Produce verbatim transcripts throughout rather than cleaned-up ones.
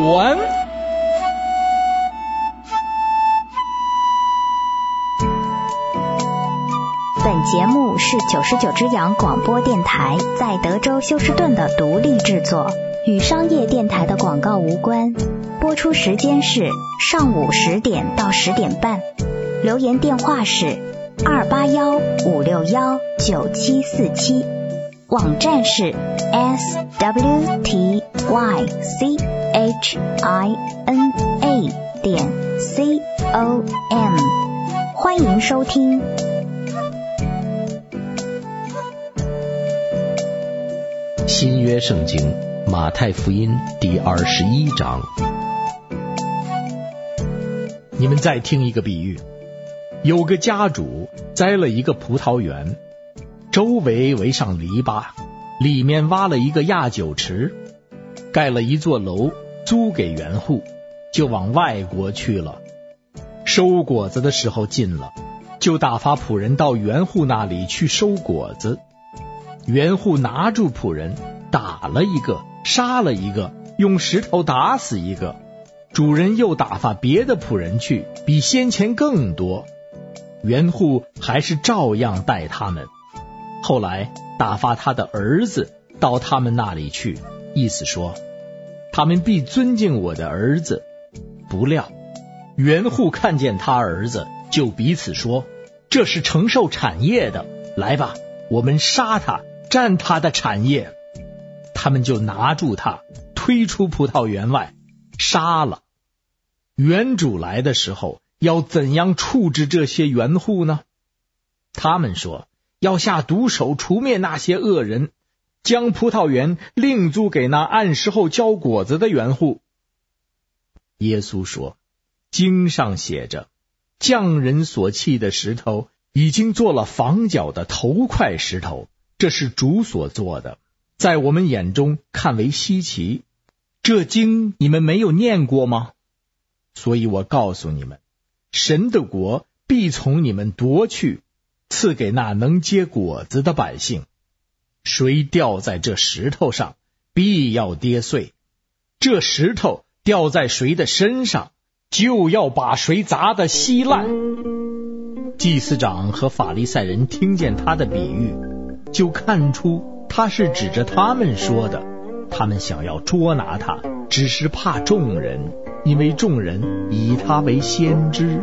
湾。 本节目是九十九只羊广播电台在德州休斯顿的独立制作，与商业电台的广告无关。播出时间是上午十点到十点半。留言电话是二八幺五六幺九七四七，网站是 s w t y c h i n a 点 c o m， 欢迎收听。 新约圣经马太福音第二十一章。 你们再听一个比喻，有个家主栽了一个葡萄园，周围围上篱笆，里面挖了一个压酒池，盖了一座楼租给园户，就往外国去了。收果子的时候近了，就打发仆人到园户那里去收果子。园户拿住仆人，打了一个，杀了一个，用石头打死一个。主人又打发别的仆人去，比先前更多。园户还是照样待他们。后来打发他的儿子到他们那里去，意思说他们必尊敬我的儿子。不料园户看见他儿子，就彼此说，这是承受产业的，来吧，我们杀他，占他的产业。他们就拿住他，推出葡萄园外，杀了。园主来的时候，要怎样处置这些园户呢？他们说，要下毒手除灭那些恶人，将葡萄园另租给那按时候交果子的园户。耶稣说，经上写着，匠人所弃的石头，已经做了房角的头块石头，这是主所做的，在我们眼中看为稀奇。这经你们没有念过吗？所以我告诉你们，神的国必从你们夺去，赐给那能结果子的百姓。谁掉在这石头上，必要跌碎；这石头掉在谁的身上，就要把谁砸得稀烂。祭司长和法利赛人听见他的比喻，就看出他是指着他们说的。他们想要捉拿他，只是怕众人，因为众人以他为先知。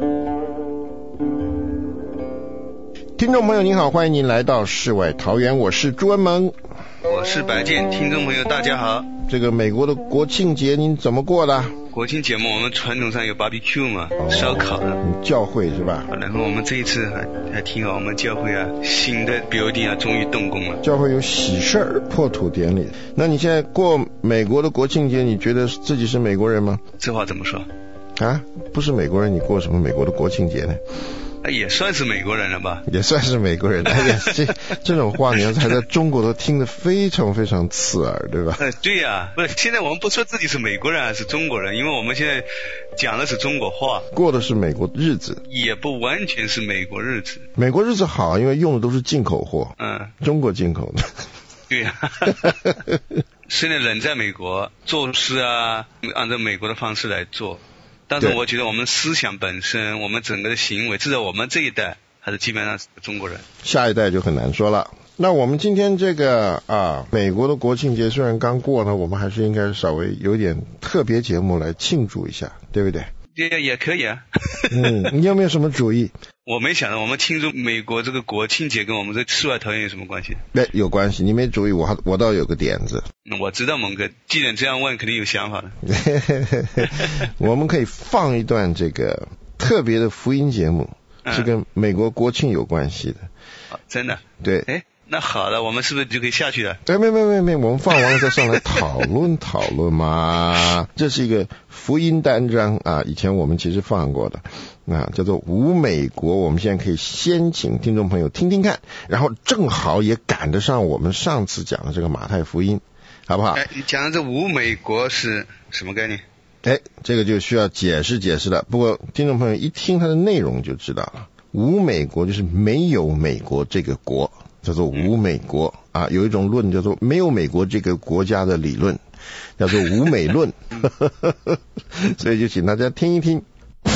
听众朋友您好，欢迎您来到世外桃源，我是朱文萌， 我是白健。听众朋友大家好。 这个美国的国庆节您怎么过的？ 国庆节嘛，我们传统上有 barbecue 嘛，哦、烧烤的。 教会是吧？ 然后我们这一次还还挺好，我们教会啊，新的 building 啊，终于动工了。 教会有喜事儿，破土典礼。那你现在过美国的国庆节，你觉得自己是美国人吗？ 这话怎么说？ 啊，不是美国人，你过什么美国的国庆节呢？ 也算是美国人了吧？ 也算是美国人。哎呀，这这种话你要是在中国都听得非常非常刺耳，对吧？ 呃，对呀、啊，不是，现在我们不说自己是美国人还是中国人，因为我们现在讲的是中国话， 过的是美国日子， 也不完全是美国日子。 美国日子好，因为用的都是进口货， 嗯， 中国进口的。 对呀、啊。虽然人在美国做事啊，按照美国的方式来做。但是我觉得我们思想本身，我们整个的行为，至少我们这一代还是基本上是中国人， 下一代就很难说了。那我们今天这个啊，美国的国庆节虽然刚过呢，我们还是应该稍微有点特别节目来庆祝一下，对不对？ 也也可以啊。 嗯，你有没有什么主意？ 我没想到我们庆祝美国这个国庆节跟我们这世外桃源有什么关系？ 对，有关系。你没主意，我我倒有个点子。 我知道蒙哥，既然这样问，肯定有想法的。 我们可以放一段这个特别的福音节目，嗯、是跟美国国庆有关系的。 哦、真的？ 对。 哎，那好了，我们是不是就可以下去了？ 哎，没没没没，我们放完了再上来讨论讨论嘛。这是一个福音单章啊，以前我们其实放过的。啊，叫做无美国，我们现在可以先请听众朋友听听看，然后正好也赶得上我们上次讲的这个马太福音，好不好？ 哎，你讲的这无美国是什么概念？ 哎，这个就需要解释解释了。不过听众朋友一听它的内容就知道了，无美国就是没有美国这个国，叫做无美国啊。有一种论叫做没有美国这个国家的理论， 叫做无美论，所以就请大家听一听。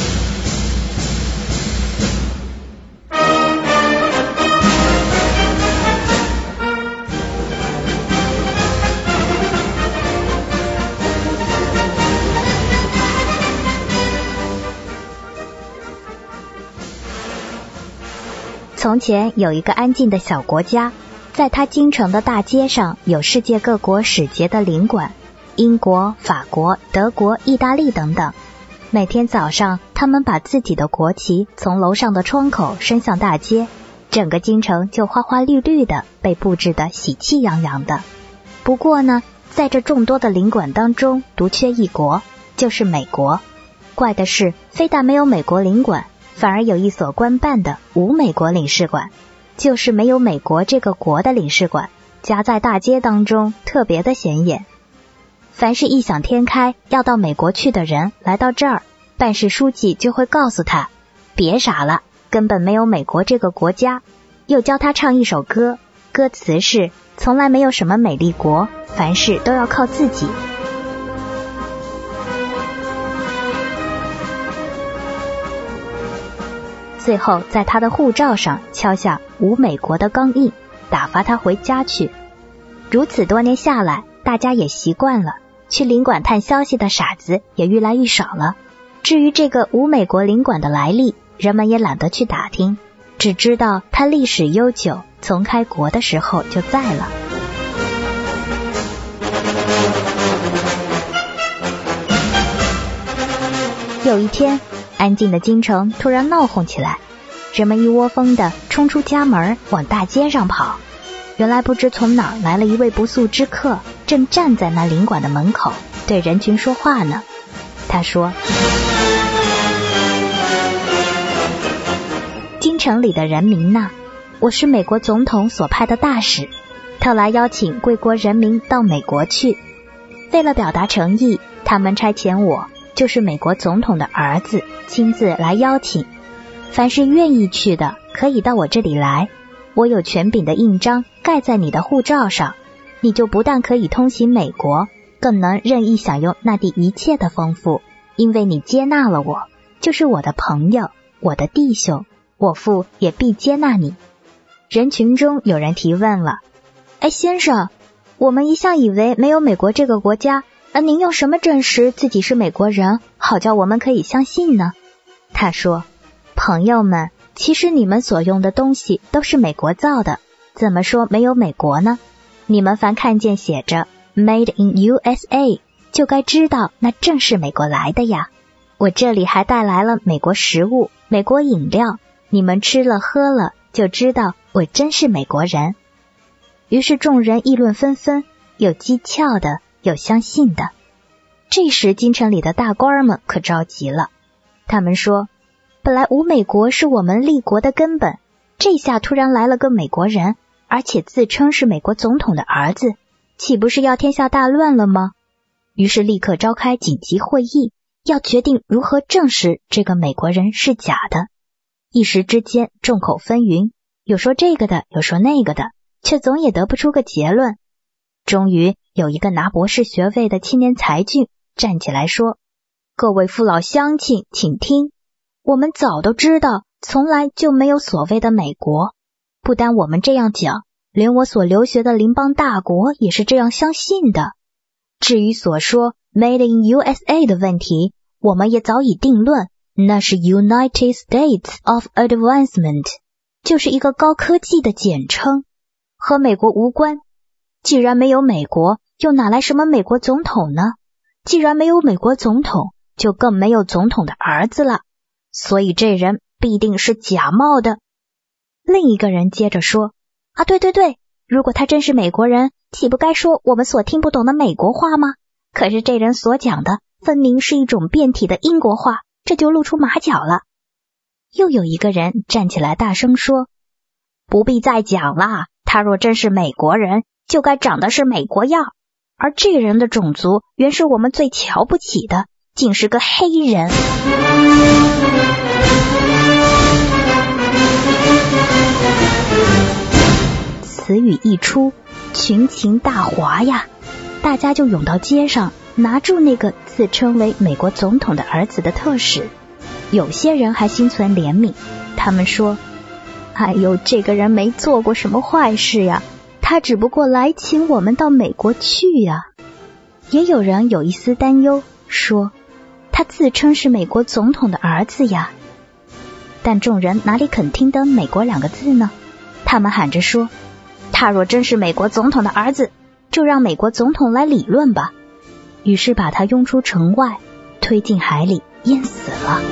从前有一个安静的小国家，在它京城的大街上有世界各国使节的领馆，英国、法国、德国、意大利等等。每天早上，他们把自己的国旗从楼上的窗口伸向大街，整个京城就花花绿绿的，被布置得喜气洋洋的。不过呢，在这众多的领馆当中，独缺一国，就是美国。怪的是，非但没有美国领馆，反而有一所官办的无美国领事馆，就是没有美国这个国的领事馆，夹在大街当中，特别的显眼。凡是异想天开要到美国去的人来到这儿，办事书记就会告诉他，别傻了，根本没有美国这个国家，又教他唱一首歌，歌词是从来没有什么美丽国，凡事都要靠自己。最后在他的护照上敲下无美国的钢印，打发他回家去。如此多年下来，大家也习惯了，去领馆探消息的傻子也愈来愈少了。至于这个无美国领馆的来历，人们也懒得去打听，只知道它历史悠久，从开国的时候就在了。有一天，安静的京城突然闹哄起来，人们一窝蜂地冲出家门，往大街上跑。原来不知从哪儿来了一位不速之客，正站在那领馆的门口，对人群说话呢。他说：京城里的人民呐，我是美国总统所派的大使，特来邀请贵国人民到美国去。为了表达诚意，他们差遣我，就是美国总统的儿子，亲自来邀请。凡是愿意去的，可以到我这里来，我有权柄的印章盖在你的护照上，你就不但可以通行美国，更能任意享用那地一切的丰富，因为你接纳了我，就是我的朋友，我的弟兄，我父也必接纳你。人群中有人提问了：哎，先生，我们一向以为没有美国这个国家，而您用什么证实自己是美国人，好叫我们可以相信呢？他说：朋友们，其实你们所用的东西都是美国造的，怎么说没有美国呢？你们凡看见写着 Made in U S A， 就该知道那正是美国来的呀。我这里还带来了美国食物、美国饮料，你们吃了喝了，就知道我真是美国人。于是众人议论纷纷，有讥诮的，有相信的。这时京城里的大官们可着急了，他们说，本来无美国是我们立国的根本，这下突然来了个美国人，而且自称是美国总统的儿子，岂不是要天下大乱了吗？于是立刻召开紧急会议，要决定如何证实这个美国人是假的。一时之间众口纷纭，有说这个的，有说那个的，却总也得不出个结论。终于有一个拿博士学位的青年才俊站起来说，各位父老乡亲，请听，我们早都知道从来就没有所谓的美国，不单我们这样讲，连我所留学的邻邦大国也是这样相信的。至于所说 Made in U S A 的问题，我们也早已定论，那是 United States of Advancement， 就是一个高科技的简称，和美国无关。既然没有美国，又哪来什么美国总统呢？既然没有美国总统，就更没有总统的儿子了，所以这人必定是假冒的。另一个人接着说，啊，对对对，如果他真是美国人，岂不该说我们所听不懂的美国话吗？可是这人所讲的分明是一种变体的英国话，这就露出马脚了。又有一个人站起来大声说，不必再讲啦，他若真是美国人，就该长的是美国样，而这人的种族原是我们最瞧不起的，竟是个黑人。此语一出，群情大哗呀， 大家就涌到街上，拿住那个自称为美国总统的儿子的特使。有些人还心存怜悯，他们说，哎呦，这个人没做过什么坏事呀，他只不过来请我们到美国去呀。也有人有一丝担忧，说他自称是美国总统的儿子呀。但众人哪里肯听得美国两个字呢？他们喊着说，他若真是美国总统的儿子，就让美国总统来理论吧。于是把他拥出城外，推进海里，淹死了。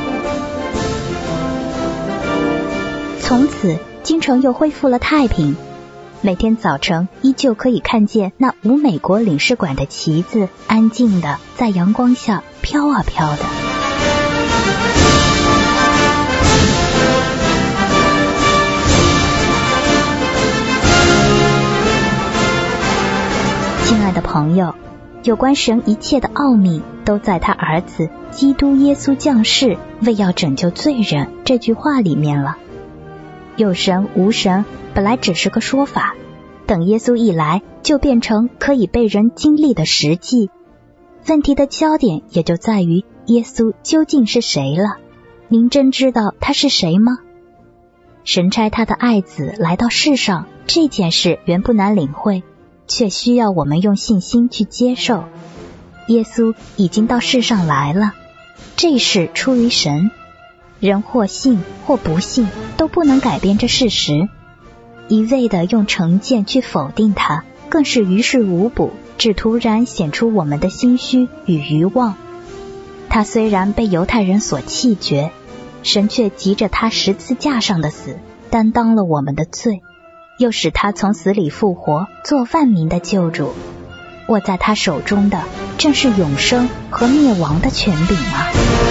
从此京城又恢复了太平，每天早晨依旧可以看见那无美国领事馆的旗子安静的在阳光下飘啊飘的。亲爱的朋友，有关神一切的奥秘都在他儿子基督耶稣降世为要拯救罪人这句话里面了。有神无神本来只是个说法，等耶稣一来就变成可以被人经历的实际。问题的焦点也就在于耶稣究竟是谁了。您真知道他是谁吗？神差他的爱子来到世上，这件事原不难领会，却需要我们用信心去接受。耶稣已经到世上来了，这事出于神，人或信或不信都不能改变这事实。一味的用成见去否定它，更是于事无补，只突然显出我们的心虚与愚妄。他虽然被犹太人所弃绝，神却急着他十字架上的死，担当了我们的罪，又使他从死里复活，做万民的救主。握在他手中的正是永生和灭亡的权柄啊！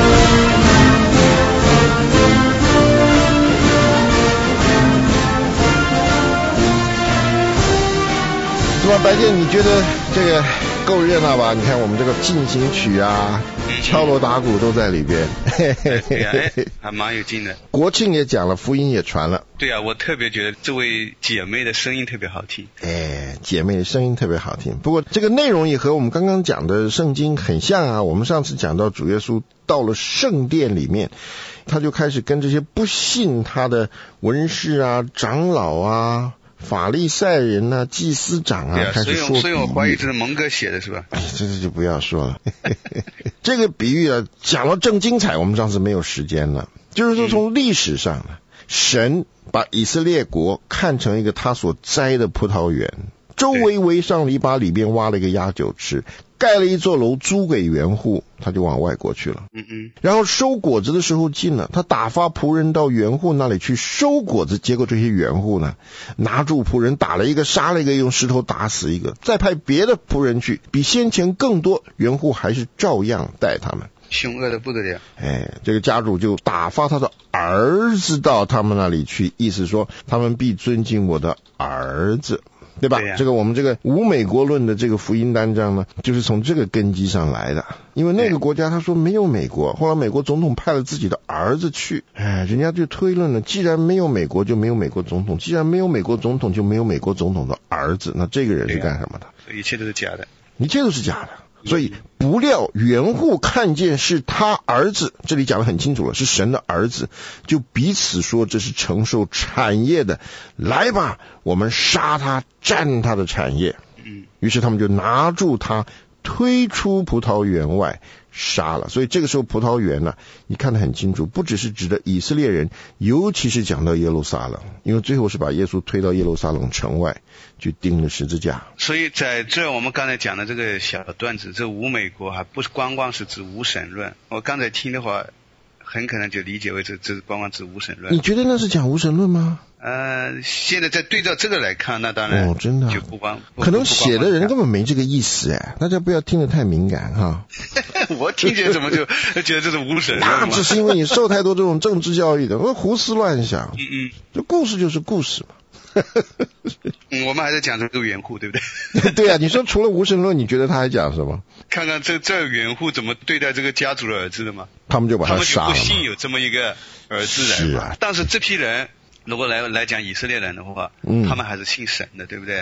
是吧？白健，你觉得这个够热闹吧？你看我们这个进行曲啊，敲锣打鼓都在里边。 对呀、啊，还蛮有劲的。 国庆也讲了，福音也传了。 对啊，我特别觉得这位姐妹的声音特别好听。 哎，姐妹的声音特别好听。不过这个内容也和我们刚刚讲的圣经很像啊。我们上次讲到主耶稣到了圣殿里面，他就开始跟这些不信他的文士啊、长老啊、法利赛人啊、祭司长啊， 啊开始说比喻。 所以我怀疑这是蒙哥写的是吧？ 哎，这这就不要说了。这个比喻啊，讲到正精彩，我们上次没有时间了。就是说从历史上呢，神把以色列国看成一个他所栽的葡萄园，周围围上篱笆，里边挖了一个压酒池，盖了一座楼租给园户，他就往外国去了。 嗯嗯。 然后收果子的时候近了，他打发仆人到园户那里去收果子，结果这些园户呢，拿住仆人打了一个，杀了一个，用石头打死一个，再派别的仆人去，比先前更多，园户还是照样待他们。 凶恶的不得了。 哎，这个家主就打发他的儿子到他们那里去，意思说他们必尊敬我的儿子，对吧？ 对啊、 这个我们这个无美国论的这个福音单章呢，就是从这个根基上来的。因为那个国家他说没有美国，后来美国总统派了自己的儿子去，哎，人家就推论了，既然没有美国就没有美国总统，既然没有美国总统就没有美国总统的儿子，那这个人是干什么的？ 啊、一切都是假的， 一切都是假的。所以不料园户看见是他儿子，这里讲得很清楚了，是神的儿子，就彼此说这是承受产业的，来吧，我们杀他，占他的产业。 嗯， 于是他们就拿住他，推出葡萄园外杀了。所以这个时候葡萄园呢、啊，你看得很清楚，不只是指的以色列人，尤其是讲到耶路撒冷，因为最后是把耶稣推到耶路撒冷城外去钉了十字架。 所以在这我们刚才讲的这个小段子，这无美国还不是光光是指无神论。我刚才听的话，很可能就理解为这这光光指无神论。 你觉得那是讲无神论吗？ 呃，现在再对照这个来看，那当然哦，真的就不光， 可能写的人根本没这个意思哎，大家不要听得太敏感哈。 我听起来怎么就觉得这是无神论那只是因为你受太多这种政治教育的，我胡思乱想。 嗯嗯， 这故事就是故事嘛。 嗯，我们还在讲这个园户，对不对？ 对啊，你说除了无神论，你觉得他还讲什么？ 看看这这园户怎么对待这个家族的儿子的嘛？ 他们就把他杀了。 他们就不信有这么一个儿子来嘛。 是啊， 但是这批人如果来来讲以色列人的话， 嗯， 他们还是信神的，对不对？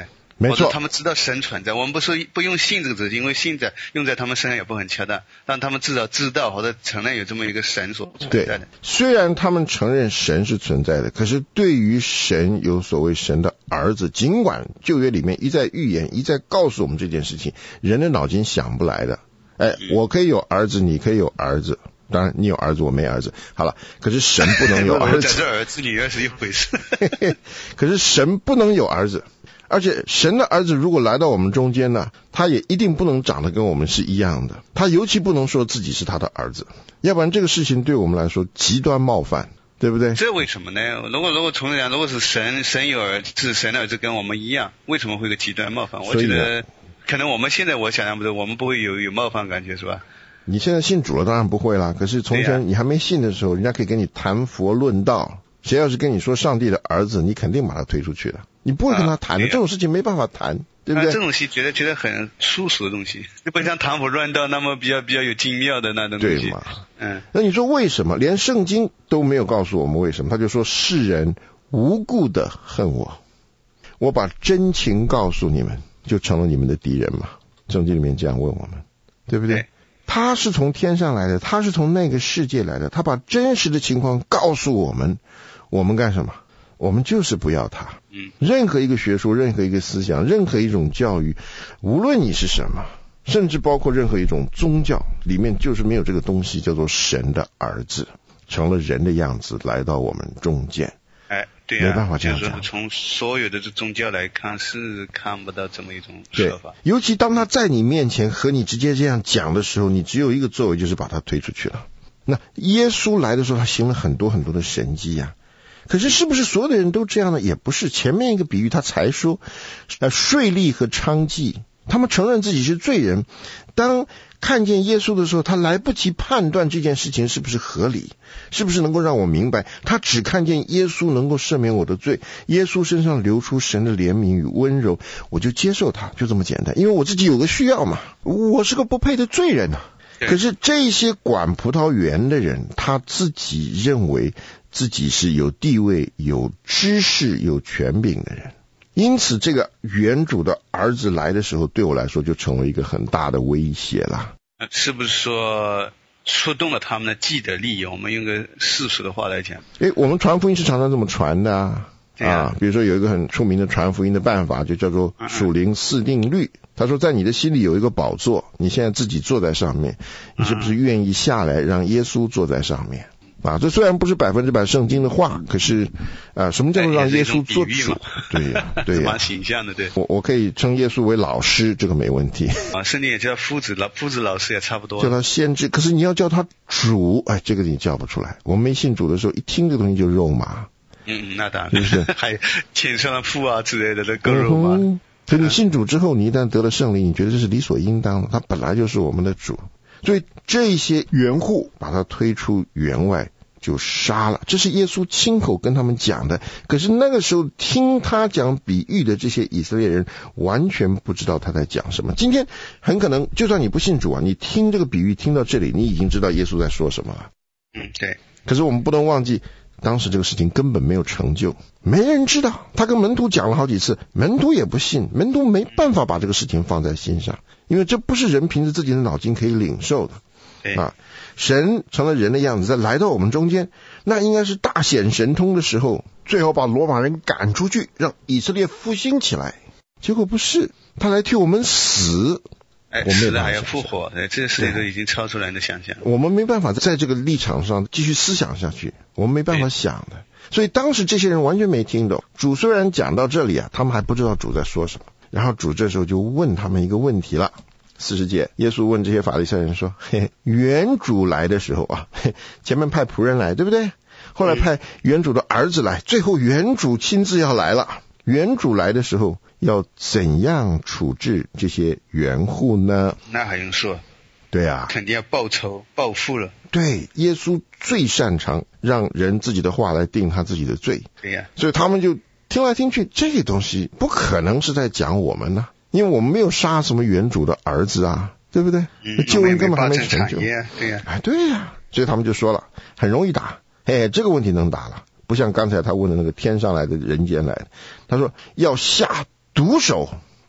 没错， 他们知道神存在。我们不说不用信这个字，因为信在用在他们身上也不很恰当，但他们至少知道或者承认有这么一个神所存在的。 对，虽然他们承认神是存在的，可是对于神有所谓神的儿子，尽管旧约里面一再预言，一再告诉我们这件事情，人的脑筋想不来的。哎，我可以有儿子，你可以有儿子。当然，你有儿子，我没儿子。好了，可是神不能有儿子。 这儿子女儿是一回事。 可是神不能有儿子，而且神的儿子如果来到我们中间呢，他也一定不能长得跟我们是一样的。他尤其不能说自己是他的儿子，要不然这个事情对我们来说极端冒犯，对不对？ 这为什么呢？如果如果从这讲，如果是神神有儿子，神的儿子跟我们一样，为什么会有个极端冒犯？我觉得可能我们现在我想象不到，我们不会有有冒犯感觉，是吧？ 你现在信主了，当然不会啦。可是从前你还没信的时候，人家可以跟你谈佛论道。谁要是跟你说上帝的儿子，你肯定把他推出去的。你不会跟他谈的，啊、这种事情没办法谈，对不对？ 啊、这种西觉得觉得很粗俗的东西，就不像谈佛论道那么比较比较有精妙的那种东西。 对嘛？ 嗯。 那你说为什么？连圣经都没有告诉我们为什么？他就说世人无故的恨我，我把真情告诉你们，就成了你们的敌人嘛。圣经里面这样问我们，对不对？对，他是从天上来的，他是从那个世界来的，他把真实的情况告诉我们，我们干什么？我们就是不要他。嗯，任何一个学说，任何一个思想，任何一种教育，无论你是什么，甚至包括任何一种宗教，里面就是没有这个东西，叫做神的儿子，成了人的样子来到我们中间。 哎，对啊， 没办法这样讲。 就是从所有的这宗教来看，是看不到这么一种说法。 尤其当他在你面前和你直接这样讲的时候，你只有一个作为，就是把他推出去了。那耶稣来的时候，他行了很多很多的神迹呀、啊。可是是不是所有的人都这样呢？也不是。前面一个比喻他才说，呃，税吏和娼妓，他们承认自己是罪人，当看见耶稣的时候，他来不及判断这件事情是不是合理，是不是能够让我明白，他只看见耶稣能够赦免我的罪，耶稣身上流出神的怜悯与温柔，我就接受他，就这么简单。因为我自己有个需要嘛，我是个不配的罪人啊。可是这些管葡萄园的人，他自己认为自己是有地位、有知识、有权柄的人，因此这个园主的儿子来的时候，对我来说就成为一个很大的威胁了。 是不是说触动了他们的既得利益？我们用个世俗的话来讲， 诶，我们传福音是常常这么传的啊。啊，比如说有一个很出名的传福音的办法，就叫做属灵四定律。他说，在你的心里有一个宝座，你现在自己坐在上面，你是不是愿意下来让耶稣坐在上面？啊，这虽然不是百分之百圣经的话，可是啊，什么叫做让耶稣做主？对呀，对呀， 蛮形象的，对。 我我可以称耶稣为老师，这个没问题。 啊，圣经也叫夫子，老夫子老师也差不多。 叫他先知，可是你要叫他主，哎，这个你叫不出来。我们没信主的时候，一听这个东西就肉麻。 嗯，那当然，是还牵上了父啊之类的，这够肉麻。 嗯，所以你信主之后，你一旦得了圣灵，你觉得这是理所应当的，他本来就是我们的主。所以这些园户把他推出园外就杀了，这是耶稣亲口跟他们讲的。可是那个时候听他讲比喻的这些以色列人完全不知道他在讲什么。今天很可能就算你不信主啊，你听这个比喻听到这里，你已经知道耶稣在说什么了。 嗯，对。 可是我们不能忘记，当时这个事情根本没有成就，没人知道。他跟门徒讲了好几次，门徒也不信，门徒没办法把这个事情放在心上，因为这不是人凭着自己的脑筋可以领受的啊。神成了人的样子，再来到我们中间，那应该是大显神通的时候，最后把罗马人赶出去，让以色列复兴起来。结果不是，他来替我们死。 哎，死了还要复活，哎，这个事情都已经超出人的想象。 我们没办法在这个立场上继续思想下去，我们没办法想的。所以当时这些人完全没听懂。主虽然讲到这里啊，他们还不知道主在说什么。然后主这时候就问他们一个问题了。四十节，耶稣问这些法利赛人说：“嘿，园主来的时候啊，嘿，前面派仆人来，对不对？后来派园主的儿子来，最后园主亲自要来了。园主来的时候，要怎样处置这些园户呢？” 那还用说？ 对啊， 肯定要报仇报复了。 对，耶稣最擅长让人自己的话来定他自己的罪。 对呀、啊， 所以他们就听来听去，这个东西不可能是在讲我们呢、啊。因为我们没有杀什么园主的儿子啊，对不对？ 嗯， 救恩根本还没成就。 对呀、啊， 哎，对呀、啊，所以他们就说了，很容易打，哎，这个问题能打了，不像刚才他问的那个天上来的人间来的。他说要下毒手，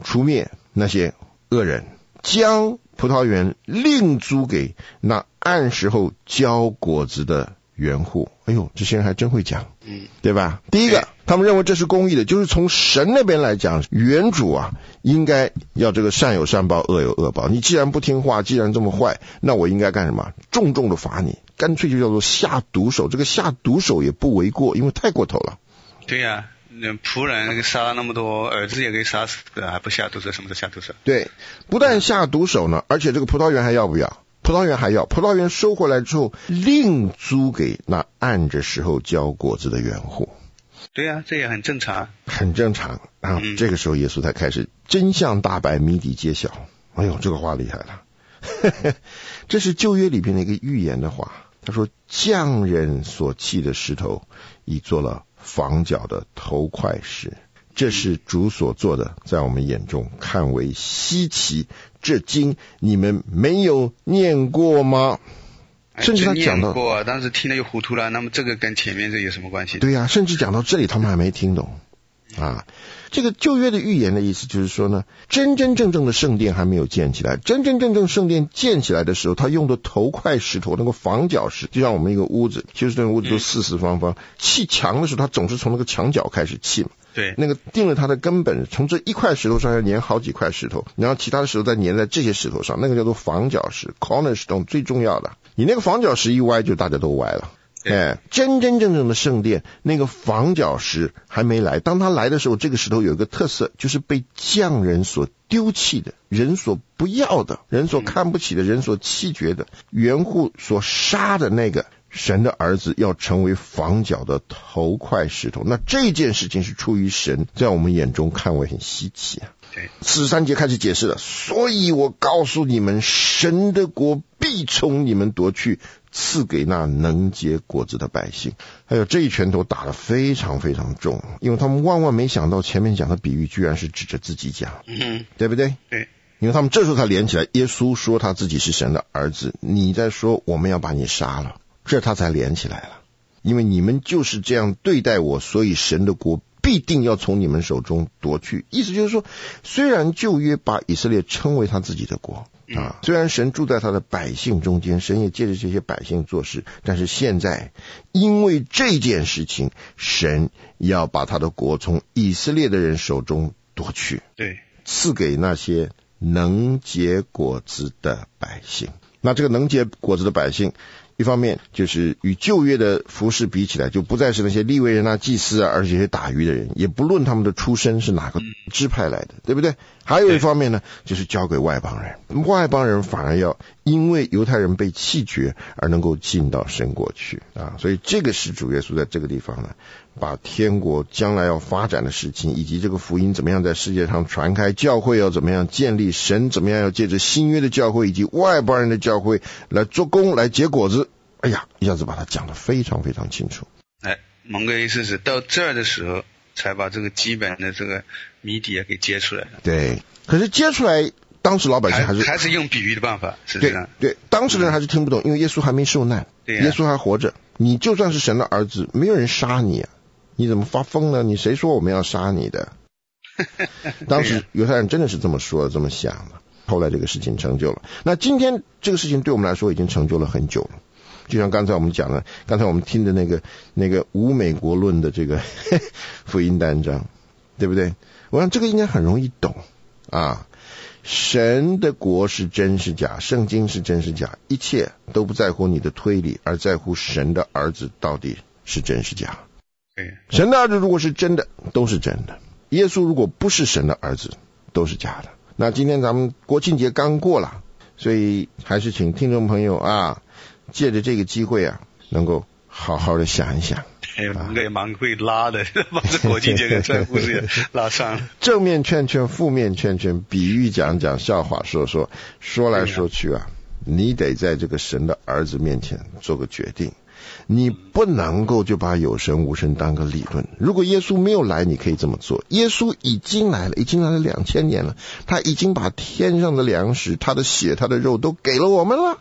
除灭那些恶人，将葡萄园另租给那按时候交果子的园户。哎呦，这些人还真会讲，嗯，对吧？第一个，他们认为这是公义的，就是从神那边来讲，园主啊，应该要这个善有善报，恶有恶报。你既然不听话，既然这么坏，那我应该干什么？重重的罚你，干脆就叫做下毒手。这个下毒手也不为过，因为太过头了。 对呀、啊。那仆人杀了那么多，儿子也给杀死了，还不下毒手？什么是下毒手？ 对，不但下毒手呢，而且这个葡萄园还要不要？葡萄园还要，葡萄园收回来之后，另租给那按着时候交果子的园户。 对呀、啊，这也很正常， 很正常啊。嗯、这个时候耶稣才开始真相大白，谜底揭晓。哎呦，这个话厉害了，这是旧约里边的一个预言的话。他说：“匠人所砌的石头，已做了房角的头块石，这是主所做的，在我们眼中看为稀奇。这经你们没有念过吗？”甚至他讲到过，但是听了又糊涂了。那么这个跟前面这有什么关系？ 对呀、啊，甚至讲到这里，他们还没听懂啊。这个旧约的预言的意思就是说呢，真真正正的圣殿还没有建起来，真真正正圣殿建起来的时候，他用的头块石头，那个房角石，就像我们一个屋子，其实这个屋子都四四方方，砌墙的时候，他总是从那个墙角开始砌嘛。 对， 那个定了它的根本，从这一块石头上要粘好几块石头，然后其他的石头再粘在这些石头上，那个叫做房角石 cornerstone， 最重要的。你那个房角石一歪，就大家都歪了。哎，真真正正的圣殿，那个房角石还没来。当他来的时候，这个石头有一个特色，就是被匠人所丢弃的，人所不要的，人所看不起的，人所弃绝的，园户所杀的那个神的儿子要成为房角的头块石头。那这件事情是出于神，在我们眼中看为很稀奇啊。四十三节开始解释了，所以我告诉你们，神的国必从你们夺去，赐给那能结果子的百姓。还有这一拳头打得非常非常重，因为他们万万没想到前面讲的比喻居然是指着自己讲， 嗯， 对不对？ 对， 因为他们这时候才连起来，耶稣说他自己是神的儿子，你在说我们要把你杀了，这他才连起来了。因为你们就是这样对待我，所以神的国必定要从你们手中夺去。意思就是说，虽然旧约把以色列称为他自己的国啊，虽然神住在他的百姓中间，神也借着这些百姓做事，但是现在因为这件事情，神要把他的国从以色列的人手中夺去， 对， 赐给那些能结果子的百姓。那这个能结果子的百姓，一方面就是与旧约的服事比起来，就不再是那些利未人啊、祭司啊，而且是打鱼的人，也不论他们的出身是哪个支派来的，对不对？还有一方面呢，就是交给外邦人，外邦人反而要因为犹太人被弃绝而能够进到神国去啊。所以这个是主耶稣在这个地方呢，把天国将来要发展的事情，以及这个福音怎么样在世界上传开，教会要怎么样建立，神怎么样要借着新约的教会以及外邦人的教会来做工来结果子，哎呀，一下子把它讲得非常非常清楚。 哎，蒙哥意思是到这儿的时候才把这个基本的这个谜底给揭出来了。 对，可是揭出来，当时老百姓还是还是用比喻的办法，是这样。 对对，当时的人还是听不懂，因为耶稣还没受难， 对啊， 耶稣还活着。你就算是神的儿子，没有人杀你啊，你怎么发疯呢？你谁说我们要杀你的？当时犹太人真的是这么说这么想的。后来这个事情成就了，那今天这个事情对我们来说已经成就了很久了。就像刚才我们讲的，刚才我们听的那个那个无美国论的这个福音单章，对不对？我想这个应该很容易懂啊。神的国是真是假，圣经是真是假，一切都不在乎你的推理，而在乎神的儿子到底是真是假。 对， 神的儿子如果是真的，都是真的；耶稣如果不是神的儿子，都是假的。那今天咱们国庆节刚过了，所以还是请听众朋友啊，借着这个机会啊，能够好好的想一想。 哎，蒙哥也蛮会拉的，把这国庆节跟这故事也拉上了。 正面劝劝，负面劝劝，比喻讲讲，笑话说说，说来说去啊，你得在这个神的儿子面前做个决定。你不能够就把有神无神当个理论。如果耶稣没有来，你可以这么做。耶稣已经来了，已经来了两千年了，他已经把天上的粮食、他的血、他的肉都给了我们了。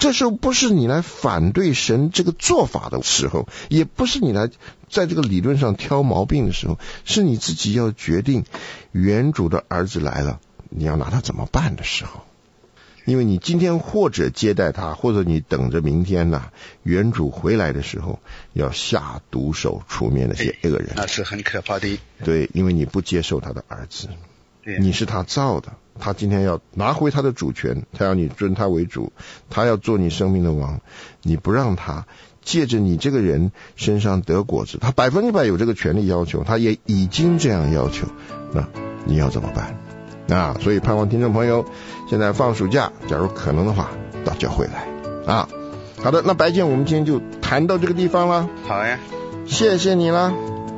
这时候不是你来反对神这个做法的时候，也不是你来在这个理论上挑毛病的时候，是你自己要决定原主的儿子来了，你要拿他怎么办的时候。因为你今天或者接待他，或者你等着明天呐、啊，原主回来的时候要下毒手出面那些恶人， 那是很可怕的。 对，因为你不接受他的儿子，你是他造的，他今天要拿回他的主权，他要你尊他为主，他要做你生命的王，你不让他借着你这个人身上得果子，他百分之百有这个权利要求，他也已经这样要求，那你要怎么办啊？所以盼望听众朋友现在放暑假，假如可能的话到教会来啊。好的，那白健我们今天就谈到这个地方了。 好呀， 谢谢你了。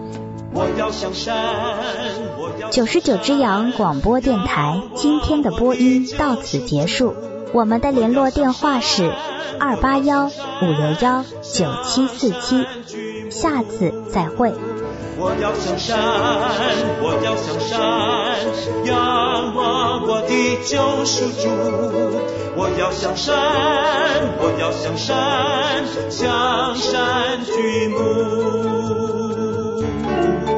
九十九只羊广播电台今天的播音到此结束，我们的联络电话是二八幺五六幺九七四七，下次再会。 我要向山，我要向山，仰望我的救赎主。我要向山，我要向山，向山举目。